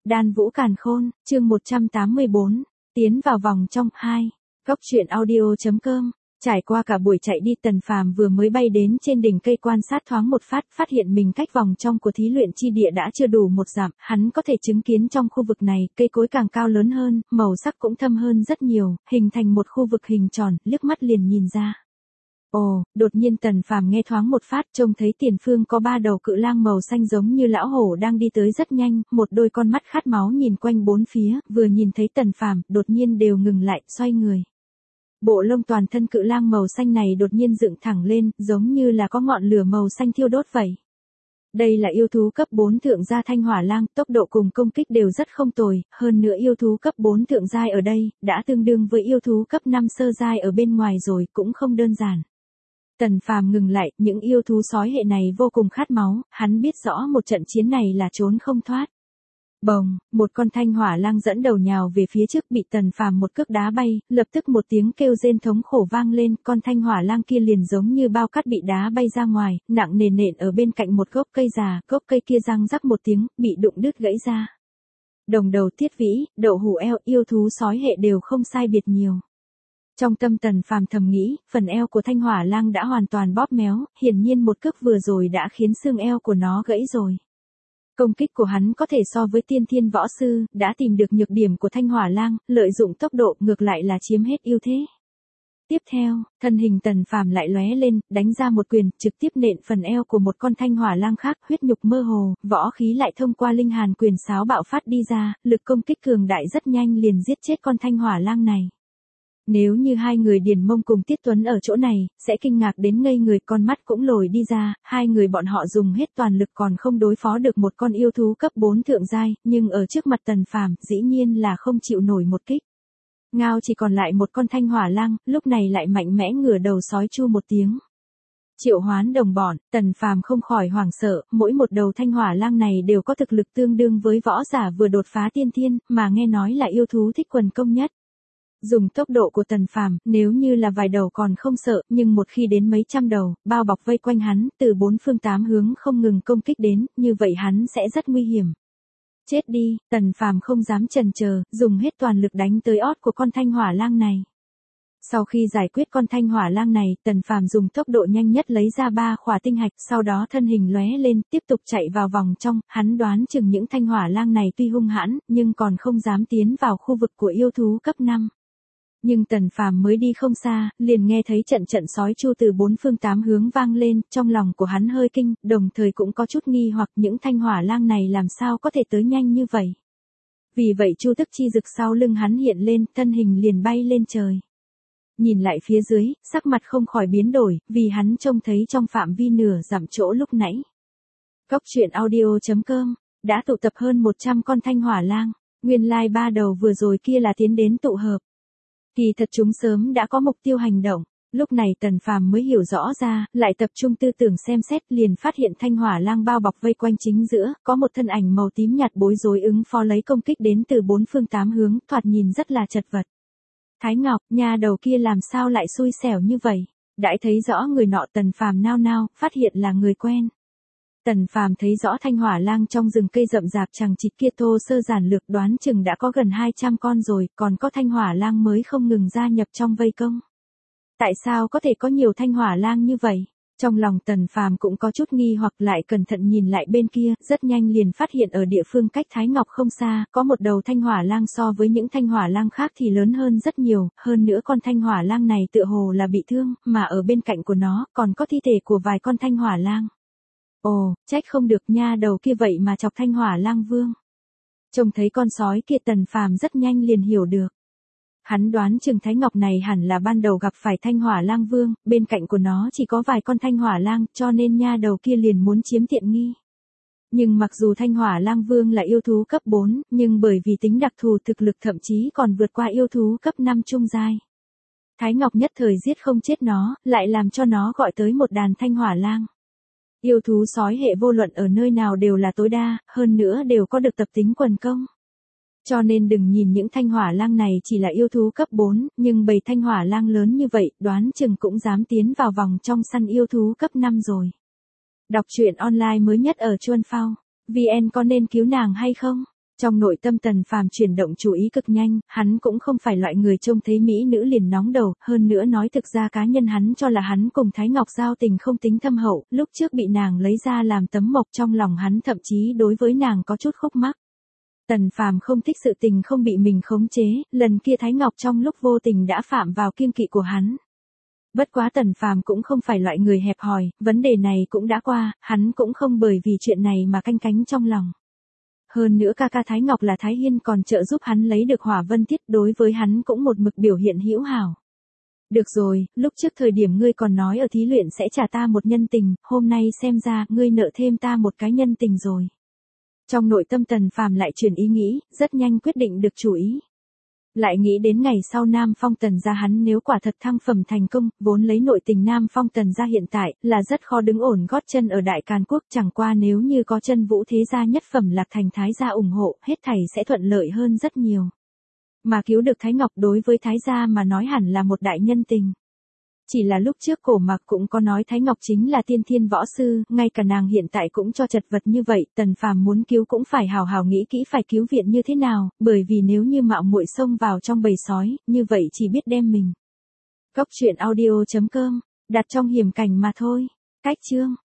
Đan Vũ Càn Khôn, chương 184, tiến vào vòng trong 2. Góc truyện audio.com. Trải qua cả buổi chạy đi, Tần Phàm vừa mới bay đến trên đỉnh cây quan sát thoáng một phát hiện mình cách vòng trong của thí luyện chi địa đã chưa đủ một dặm, hắn có thể chứng kiến trong khu vực này, cây cối càng cao lớn hơn, màu sắc cũng thâm hơn rất nhiều, hình thành một khu vực hình tròn, liếc mắt liền nhìn ra. Ồ, đột nhiên Tần Phàm nghe thoáng một phát, trông thấy tiền phương có 3 đầu cự lang màu xanh giống như lão hổ đang đi tới rất nhanh, một đôi con mắt khát máu nhìn quanh bốn phía, vừa nhìn thấy Tần Phàm, đột nhiên đều ngừng lại, xoay người. Bộ lông toàn thân cự lang màu xanh này đột nhiên dựng thẳng lên, giống như là có ngọn lửa màu xanh thiêu đốt vậy. Đây là yêu thú cấp 4 thượng gia Thanh Hỏa Lang, tốc độ cùng công kích đều rất không tồi, hơn nữa yêu thú cấp 4 thượng giai ở đây, đã tương đương với yêu thú cấp 5 sơ giai ở bên ngoài rồi, cũng không đơn giản. Tần Phàm ngừng lại, những yêu thú sói hệ này vô cùng khát máu, hắn biết rõ một trận chiến này là trốn không thoát. Bồng, một con Thanh Hỏa Lang dẫn đầu nhào về phía trước, bị Tần Phàm một cước đá bay, lập tức một tiếng kêu rên thống khổ vang lên, con Thanh Hỏa Lang kia liền giống như bao cát bị đá bay ra ngoài, nặng nề nện ở bên cạnh một gốc cây già, gốc cây kia răng rắc một tiếng, bị đụng đứt gãy ra. Đồng đầu Thiết Vĩ, Đậu Hủ eo, yêu thú sói hệ đều không sai biệt nhiều. Trong tâm Tần Phàm thầm nghĩ, phần eo của Thanh Hỏa Lang đã hoàn toàn bóp méo, hiển nhiên một cước vừa rồi đã khiến xương eo của nó gãy rồi. Công kích của hắn có thể so với tiên thiên võ sư, đã tìm được nhược điểm của Thanh Hỏa Lang, lợi dụng tốc độ, ngược lại là chiếm hết ưu thế. Tiếp theo, thân hình Tần Phàm lại lóe lên, đánh ra một quyền, trực tiếp nện phần eo của một con Thanh Hỏa Lang khác, huyết nhục mơ hồ, võ khí lại thông qua linh hàn quyền sáo bạo phát đi ra, lực công kích cường đại rất nhanh liền giết chết con Thanh Hỏa Lang này. Nếu như hai người Điền Mông cùng Tiết Tuấn ở chỗ này, sẽ kinh ngạc đến ngây người, con mắt cũng lồi đi ra, hai người bọn họ dùng hết toàn lực còn không đối phó được một con yêu thú cấp 4 thượng giai, nhưng ở trước mặt Tần Phàm, dĩ nhiên là không chịu nổi một kích. Ngao chỉ còn lại một con Thanh Hỏa Lang, lúc này lại mạnh mẽ ngửa đầu sói chu một tiếng. Triệu hoán đồng bọn, Tần Phàm không khỏi hoảng sợ, mỗi một đầu Thanh Hỏa Lang này đều có thực lực tương đương với võ giả vừa đột phá tiên thiên, mà nghe nói là yêu thú thích quần công nhất. Dùng tốc độ của Tần Phàm, nếu như là vài đầu còn không sợ, nhưng một khi đến mấy trăm đầu, bao bọc vây quanh hắn, từ 4 phương 8 hướng không ngừng công kích đến, như vậy hắn sẽ rất nguy hiểm. Chết đi, Tần Phàm không dám chần chờ, dùng hết toàn lực đánh tới ót của con Thanh Hỏa Lang này. Sau khi giải quyết con Thanh Hỏa Lang này, Tần Phàm dùng tốc độ nhanh nhất lấy ra 3 khỏa tinh hạch, sau đó thân hình lóe lên, tiếp tục chạy vào vòng trong, hắn đoán chừng những Thanh Hỏa Lang này tuy hung hãn, nhưng còn không dám tiến vào khu vực của yêu thú cấp 5. Nhưng Tần Phàm mới đi không xa, liền nghe thấy trận sói chu từ 4 phương 8 hướng vang lên, trong lòng của hắn hơi kinh, đồng thời cũng có chút nghi hoặc những Thanh Hỏa Lang này làm sao có thể tới nhanh như vậy. Vì vậy chu tức chi dực sau lưng hắn hiện lên, thân hình liền bay lên trời. Nhìn lại phía dưới, sắc mặt không khỏi biến đổi, vì hắn trông thấy trong phạm vi nửa dặm chỗ lúc nãy. Góc truyện audio.com, đã tụ tập hơn 100 con Thanh Hỏa Lang, nguyên lai 3 đầu vừa rồi kia là tiến đến tụ hợp. Kỳ thật chúng sớm đã có mục tiêu hành động, lúc này Tần Phàm mới hiểu rõ ra, lại tập trung tư tưởng xem xét, liền phát hiện Thanh Hỏa Lang bao bọc vây quanh chính giữa, có một thân ảnh màu tím nhạt bối rối ứng phó lấy công kích đến từ 4 phương 8 hướng, thoạt nhìn rất là chật vật. Thái Ngọc, nhà đầu kia làm sao lại xui xẻo như vậy? Đãi thấy rõ người nọ, Tần Phàm nao nao, phát hiện là người quen. Tần Phàm thấy rõ Thanh Hỏa Lang trong rừng cây rậm rạp chằng chịt kia, thô sơ giản lược đoán chừng đã có gần 200 con rồi, còn có Thanh Hỏa Lang mới không ngừng gia nhập trong vây công. Tại sao có thể có nhiều Thanh Hỏa Lang như vậy? Trong lòng Tần Phàm cũng có chút nghi hoặc, lại cẩn thận nhìn lại bên kia, rất nhanh liền phát hiện ở địa phương cách Thái Ngọc không xa, có một đầu Thanh Hỏa Lang so với những Thanh Hỏa Lang khác thì lớn hơn rất nhiều, hơn nữa con Thanh Hỏa Lang này tựa hồ là bị thương, mà ở bên cạnh của nó còn có thi thể của vài con Thanh Hỏa Lang. Ồ, trách không được nha đầu kia vậy mà chọc Thanh Hỏa Lang Vương. Trông thấy con sói kia, Tần Phàm rất nhanh liền hiểu được. Hắn đoán chừng Thái Ngọc này hẳn là ban đầu gặp phải Thanh Hỏa Lang Vương, bên cạnh của nó chỉ có vài con Thanh Hỏa Lang, cho nên nha đầu kia liền muốn chiếm tiện nghi. Nhưng mặc dù Thanh Hỏa Lang Vương là yêu thú cấp 4, nhưng bởi vì tính đặc thù thực lực thậm chí còn vượt qua yêu thú cấp 5 trung giai. Thái Ngọc nhất thời giết không chết nó, lại làm cho nó gọi tới một đàn Thanh Hỏa Lang. Yêu thú sói hệ vô luận ở nơi nào đều là tối đa, hơn nữa đều có được tập tính quần công. Cho nên đừng nhìn những Thanh Hỏa Lang này chỉ là yêu thú cấp 4, nhưng bầy Thanh Hỏa Lang lớn như vậy, đoán chừng cũng dám tiến vào vòng trong săn yêu thú cấp 5 rồi. Đọc truyện online mới nhất ở Chuan Phao, VN có nên cứu nàng hay không? Trong nội tâm Tần Phàm chuyển động chú ý cực nhanh, hắn cũng không phải loại người trông thấy mỹ nữ liền nóng đầu, hơn nữa nói thực ra cá nhân hắn cho là hắn cùng Thái Ngọc giao tình không tính thâm hậu, lúc trước bị nàng lấy ra làm tấm mộc trong lòng hắn thậm chí đối với nàng có chút khúc mắc. Tần Phàm không thích sự tình không bị mình khống chế, lần kia Thái Ngọc trong lúc vô tình đã phạm vào kiêng kỵ của hắn. Bất quá Tần Phàm cũng không phải loại người hẹp hòi, vấn đề này cũng đã qua, hắn cũng không bởi vì chuyện này mà canh cánh trong lòng. Hơn nữa ca ca Thái Ngọc là Thái Hiên còn trợ giúp hắn lấy được Hỏa Vân Thiết, đối với hắn cũng một mực biểu hiện hữu hảo. Được rồi, lúc trước thời điểm ngươi còn nói ở thí luyện sẽ trả ta một nhân tình, hôm nay xem ra ngươi nợ thêm ta một cái nhân tình rồi. Trong nội tâm Tần Phàm lại chuyển ý nghĩ, rất nhanh quyết định được chủ ý. Lại nghĩ đến ngày sau Nam Phong Tần gia hắn nếu quả thật thăng phẩm thành công, vốn lấy nội tình Nam Phong Tần gia hiện tại, là rất khó đứng ổn gót chân ở Đại Càn Quốc, chẳng qua nếu như có Chân Vũ thế gia nhất phẩm Lạc Thành Thái gia ủng hộ, hết thảy sẽ thuận lợi hơn rất nhiều. Mà cứu được Thái Ngọc đối với Thái gia mà nói hẳn là một đại nhân tình. Chỉ là lúc trước Cổ Mặc cũng có nói Thái Ngọc chính là tiên thiên võ sư, ngay cả nàng hiện tại cũng cho chật vật như vậy, Tần Phàm muốn cứu cũng phải hào hào nghĩ kỹ phải cứu viện như thế nào, bởi vì nếu như mạo muội xông vào trong bầy sói, như vậy chỉ biết đem mình. Góc truyện audio.com, đặt trong hiểm cảnh mà thôi. Cách chương